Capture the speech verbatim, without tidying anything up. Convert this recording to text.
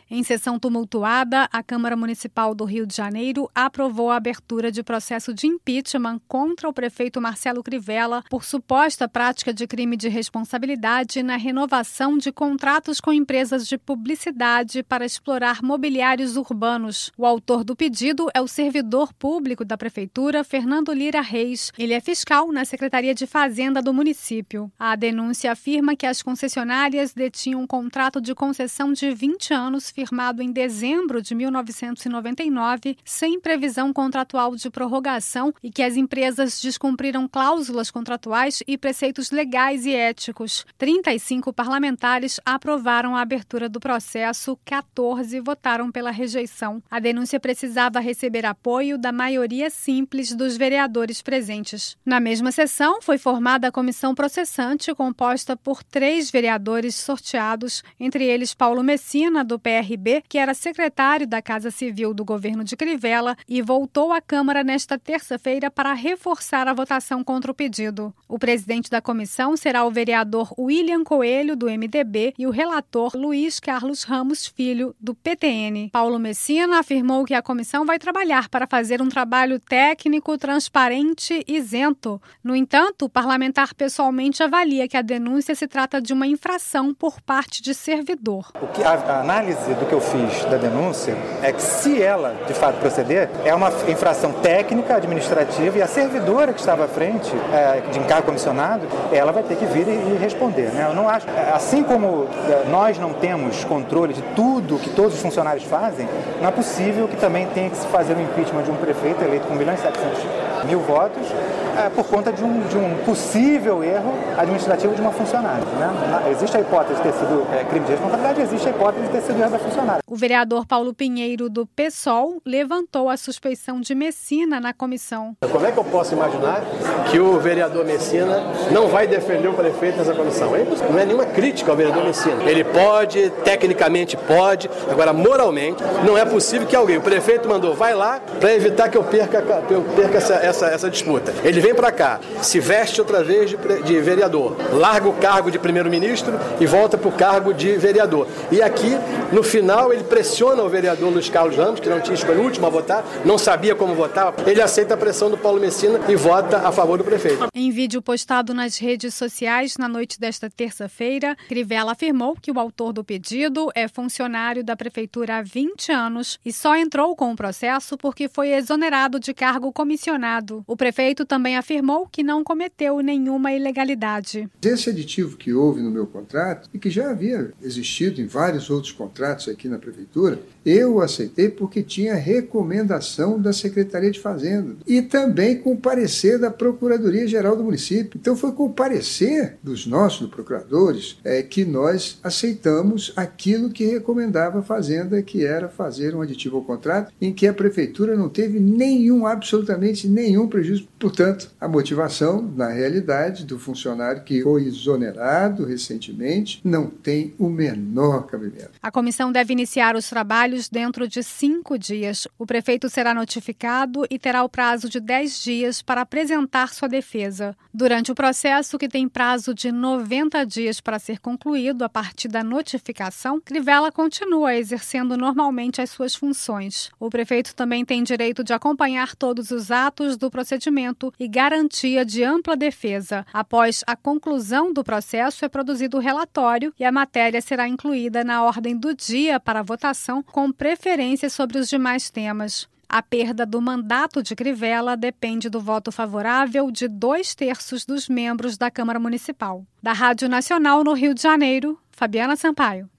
Em sessão tumultuada, a Câmara Municipal do Rio de Janeiro aprovou a abertura de processo de impeachment contra o prefeito Marcelo Crivella por suposta prática de crime de responsabilidade na renovação de contratos com empresas de publicidade para explorar mobiliários urbanos. O autor do pedido é o servidor público da Prefeitura, Fernando Lira Reis. Ele é fiscal na Secretaria de Fazenda do município. A denúncia afirma que as concessionárias detinham um contrato de concessão de vinte anos firmado em dezembro de mil novecentos e noventa e nove, sem previsão contratual de prorrogação, e que as empresas descumpriram cláusulas contratuais e preceitos legais e éticos. trinta e cinco parlamentares aprovaram a abertura do processo, quatorze votaram pela rejeição. A denúncia precisava receber apoio da maioria simples dos vereadores presentes. Na mesma sessão, foi formada a comissão processante, composta por três vereadores sorteados, entre eles Paulo Messina, do P R B, que era secretário da Casa Civil do governo de Crivella e voltou à Câmara nesta terça-feira para reforçar a votação contra o pedido. O presidente da comissão será o vereador William Coelho, do M D B, e o relator Luiz Carlos Ramos Filho, do P T N. Paulo Messina afirmou que a comissão vai trabalhar para fazer um trabalho técnico, transparente e isento. No entanto, o parlamentar pessoalmente avalia que a denúncia se trata de uma infração por parte de servidor. O que a, a análise do que eu fiz da denúncia é que, se ela de fato proceder, é uma infração técnica, administrativa, e a servidora que estava à frente, é, de encargo comissionado, ela vai ter que vir e, e responder, né? Eu não acho, assim como é, nós não temos controle de tudo que todos os funcionários fazem, não é possível que também tenha que se fazer o impeachment de um prefeito eleito com um milhão e setecentos mil votos é, por conta de um, de um possível erro administrativo de uma funcionária, né? Existe a hipótese de ter sido é, crime de responsabilidade, existe a hipótese de ter sido erro da funcionária. O vereador Paulo Pinheiro, do PSOL, levantou a suspeição de Messina na comissão. Como é que eu posso imaginar que o vereador Messina não vai defender o prefeito nessa comissão? Não é nenhuma crítica ao vereador Messina. Ele pode, tecnicamente pode, agora moralmente não é possível que alguém, o prefeito mandou, vai lá para evitar que eu perca, que eu perca essa, essa, essa disputa. Ele vem para cá, se veste outra vez de, de vereador, larga o cargo de primeiro-ministro e volta para o cargo de vereador. E aqui, no final, ele pressiona o vereador Luiz Carlos Ramos, que não tinha escolhido o último a votar, não sabia como votar, ele aceita a pressão do Paulo Messina e vota a favor do prefeito. Em vídeo postado nas redes sociais na noite desta terça-feira, Crivella afirmou que o autor do pedido é funcionário da prefeitura há vinte anos e só entrou com o processo porque foi exonerado de cargo comissionado. O prefeito também afirmou que não cometeu nenhuma ilegalidade. Esse aditivo que houve no meu contrato e que já havia existido em vários outros contratos aqui na prefeitura, eu aceitei porque tinha recomendação da Secretaria de Fazenda e também com o parecer da Procuradoria-Geral do município. Então foi com o parecer dos nossos procuradores é, que nós aceitamos aquilo que recomendava a Fazenda, que era fazer um aditivo ao contrato em que a prefeitura não teve nenhum, absolutamente nenhum prejuízo. Portanto, a motivação, na realidade, do funcionário que foi exonerado recentemente não tem o menor cabimento. A comissão deve iniciar os trabalhos dentro de cinco dias. O prefeito será notificado e terá o prazo de dez dias para apresentar sua defesa. Durante o processo, que tem prazo de noventa dias para ser concluído a partir da notificação, Crivella continua exercendo normalmente as suas funções. O prefeito também tem direito de acompanhar todos os atos do procedimento e garantia de ampla defesa. Após a conclusão do processo, é produzido o relatório e a matéria será incluída na ordem do dia para votação, com preferência sobre os demais temas. A perda do mandato de Crivella depende do voto favorável de dois terços dos membros da Câmara Municipal. Da Rádio Nacional no Rio de Janeiro, Fabiana Sampaio.